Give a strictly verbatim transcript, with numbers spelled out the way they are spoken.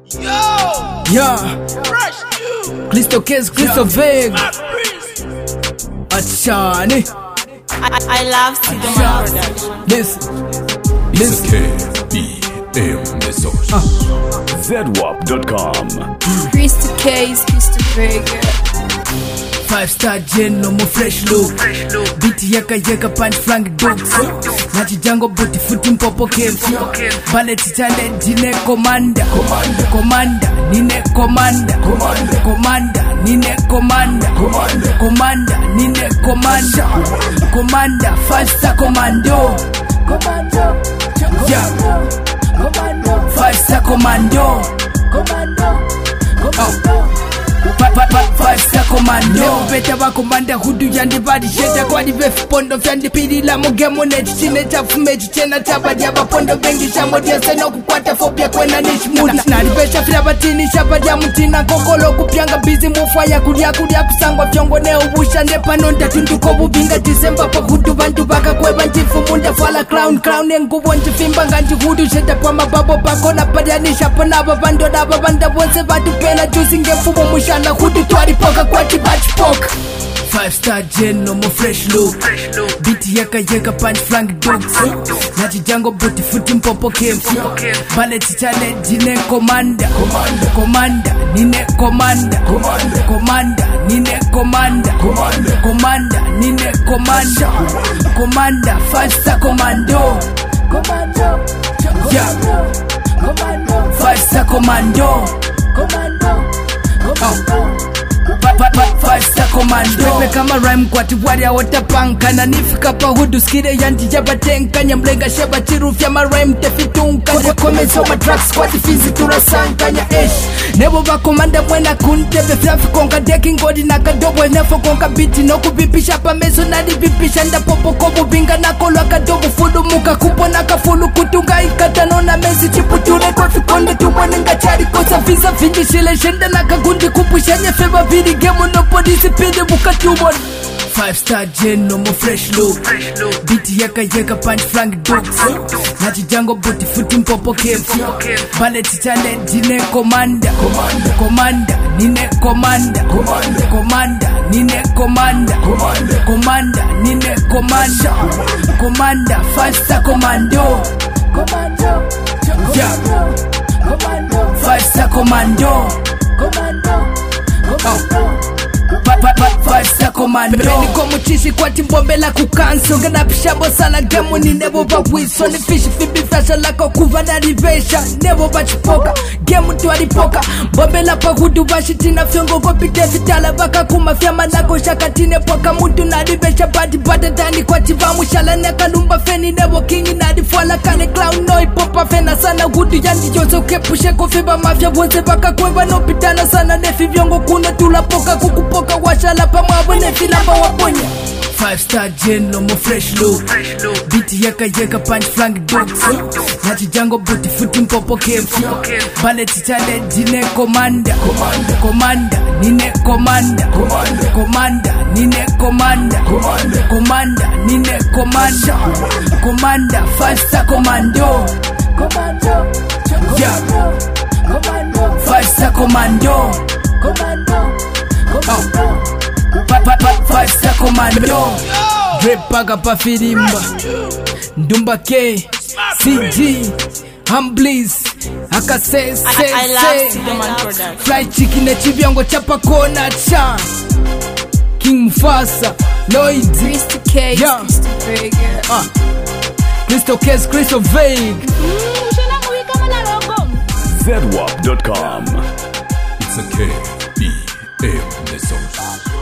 Yo! Yeah! Fresh you! Crystal Case, Crystal Vague! Achani! I, I love Sidoma Production. Listen! It's a K B M the source. Uh. Z W A P dot com. Crystal Case, Crystal Vague. Five star gen, no more fresh look. Biti yaka yaka punch flank dogs. Nachi jango booty footy mpopo kefu. Ballet challenge nine commander. Commander, nine commander. Commander, nine commander. Commander, nine commander. Commander, five star commando. Yeah. Five star commando. Oh. Five star commando. Leo beta wa komanda hudu yandi badi sheda kwa di vefu pondo fyandi pili la mugemo nechi chine chafu mechi chena chaba diaba pondo bengi shamo dia seno kukwata fobia kwena nishi muna naribesha fila batini shaba dia mutina kokolo kupyanga bizi mufaya kulia kulia kusangwa fyongo neo busha nepa nonda tunduko bubinga disemba pa hudu bantu baka kweba njifu munda fala clown clown engubo njifimba nganji hudu sheda kwa mababo bako na padianisha pona babando na babanda wonse batu pena juzi ngefubo mushana hudu twari poka kwa tibachi poka. Five star gen, no more fresh look. Biti yaka yaka punch flank dogs. Nachi jango booty footy mpopo kefu. Ballet challenge nine commander. Commander, nine commander. Commander, nine commander. Commander, nine commander. Commander, five star commando. Yeah. Five star commando. Oh. Five star commando. Pepe kama rhyme kwa tiwari ya watapanka. Na nifika pa hudu skide yanti jaba tenka. Nyamlenga sheba chirufya ma rhyme tefitunka. Kome soma tracks kwa tifizi turasanka nya esh. Nebo ba komanda mwena kuntebe flafi konka deki ngodi na kadobo. Nefo konka biti no kubipisha pa meso na dibipisha. Nda popo kobo binga na kolo kadobo fudu muka kupo na kafulu kutunga ikatano na mezi chiputure kwa fikonde tumwane ngachari kosa visa finji shile shenda na kagundi kupusha nye feba vidi gemo no polisi pide bukati umon. Five star gen, no more fresh look. Biti yaka yaka punch flank dogs. Nachi jango booty footy mpopo kefu. Ballet challenge nine commander. Commander, nine commander. Commander, nine commander. Commander, nine commander. Commander, five star commando. Yeah. Five star commando. Oh. Five star commando. Beni kwa mchishi kwa timbombe la kukanso. Ngana pishambo sala gemu ni nebo ba wiso. Ni fishi fibi fasha lako kuva na rivesha. Nebo ba chipoka, gemu tuwa ripoka. Bombe la pa hudu bashiti na fyongo kopite vitala. Baka kumafya manako shakatine poka. Muntu na rivesha badi bada dani kwa tivamu. Shala neka lumba feni nebo kingi na rifwala. Kane clown no ipopa fena sana. Hudu yandi jozo kepushe kofiba mafya. Wonse baka kweba no pitana sana. Nefi vyongo kuna tula poka kukupoka. Washala pa mwabu nefilamba waponya. Five star gen, no more fresh look. Biti yaka yaka punch flank dogs. Nachi jango booty footy mpopo kefu. Ballet challenge nine commander. Commander, nine commander. Commander, nine commander. Commander, nine commander. Commander, five star commando. Yeah. Five star commando. Oh. Five star commando. Drip paga pa firimba. Ndumba K C G Humblies Aka say say I, I love say Sidoma Production. Fly chicken na chivyango chapa kona cha King Mufasa Lloyd Crystal Case, Yeah. Crystal Vague. uh. Crystal Case, Crystal Vague. Z W A P dot com. It's a K B M the source.